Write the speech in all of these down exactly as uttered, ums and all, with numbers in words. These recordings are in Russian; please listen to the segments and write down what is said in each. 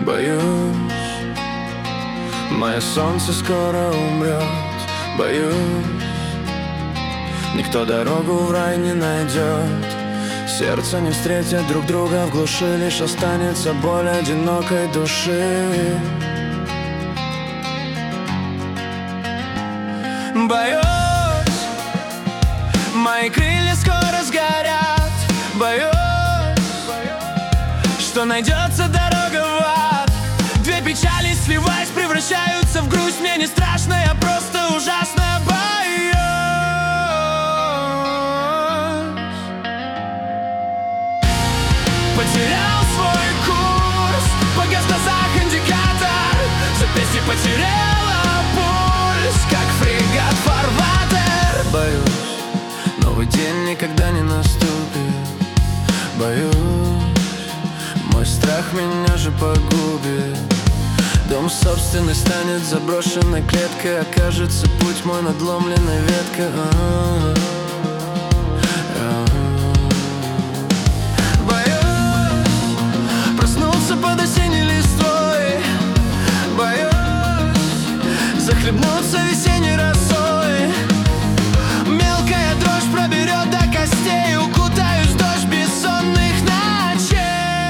Боюсь, мое солнце скоро умрет. Боюсь, никто дорогу в рай не найдет. Сердца не встретят друг друга в глуши, лишь останется боль одинокой души. Боюсь, мои крылья скоро сгорят. Боюсь, что найдется дорога в ад. Две печали, сливаясь, превращаются в грусть. Мне не страшно, я просто ужасно боюсь. Потерял свой курс, погас в глазах индикатор. Запястье потеряло пульс, как фрегат фарватер. Боюсь, новый день никогда не наступит. Боюсь, мой страх меня же погубит. Дом собственный станет заброшенной клеткой. Окажется путь мой надломленной веткой. А-а-а. Под осенней листвой. Боюсь захлебнуться весенней росой. Мелкая дрожь проберет до костей. Укутаюсь в дождь бессонных ночей.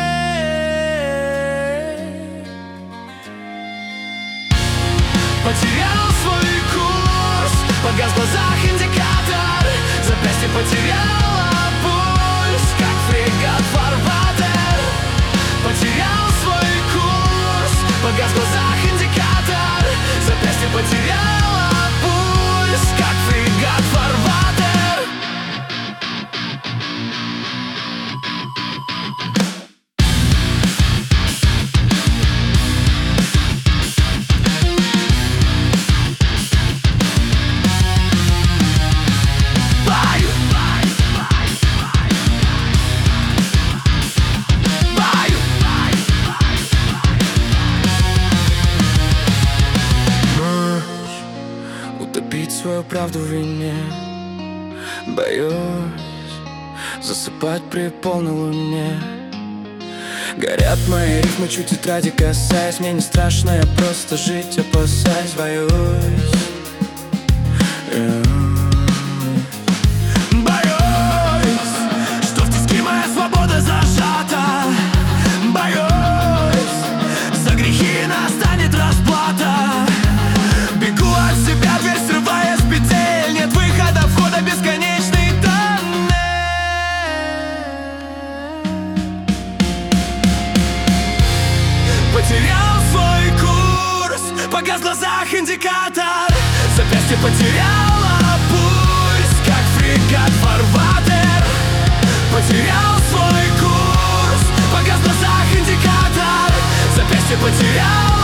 Потерял свой курс, погас в глазах индикатор. Запястье потеряло пульс, как фрегат фарватер. Потерял свой курс, погас в глазах индикатор. Запястье потеряло пульс, как фрегат фарватер. Утопить свою правду в вине. Боюсь засыпать при полной луне. Горят мои рифмы, чуть тетради касаясь. Мне не страшно, я просто жить опасаюсь. Боюсь, боюсь, что в тиски моя свобода зажата. Боюсь, за грехи настанет расплата. Бегу от себя, дверь срывая с петель. Нет выхода, входа, бесконечный тоннель. Потерял свой курс, погас в глазах индикатор. Запястье потеряло пульс, как фрегат фарватер. Потерял свой курс, погас в глазах индикатор. Запястье потеряло